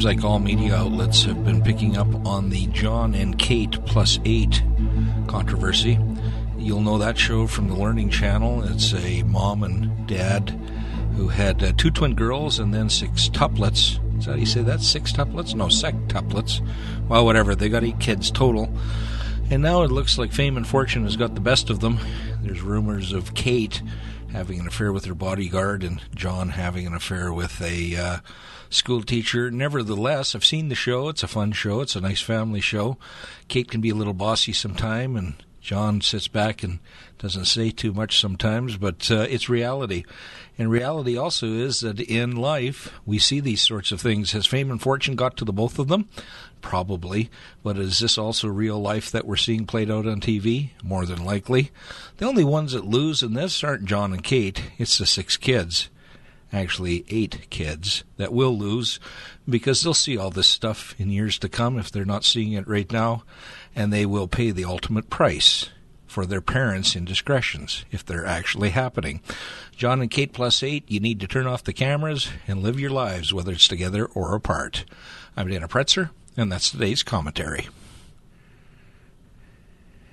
seems like all media outlets have been picking up on the John and Kate +8 controversy. You'll know that show from the Learning Channel. It's a mom and dad who had 2 twin girls and then 6 tuplets. Is that how you say that? 6 tuplets? No, sextuplets. Well, whatever. They got 8 kids total. And now it looks like fame and fortune has got the best of them. There's rumors of Kate having an affair with her bodyguard and John having an affair with a school teacher. Nevertheless, I've seen the show. It's a fun show. It's a nice family show. Kate can be a little bossy sometime, and John sits back and doesn't say too much sometimes, but it's reality. And reality also is that in life, we see these sorts of things. Has fame and fortune got to the both of them? Probably. But is this also real life that we're seeing played out on TV? More than likely. The only ones that lose in this aren't John and Kate. It's the 6 kids. Actually, 8 kids that will lose because they'll see all this stuff in years to come if they're not seeing it right now, and they will pay the ultimate price for their parents' indiscretions if they're actually happening. John and Kate +8, you need to turn off the cameras and live your lives, whether it's together or apart. I'm Dana Pretzer, and that's today's commentary.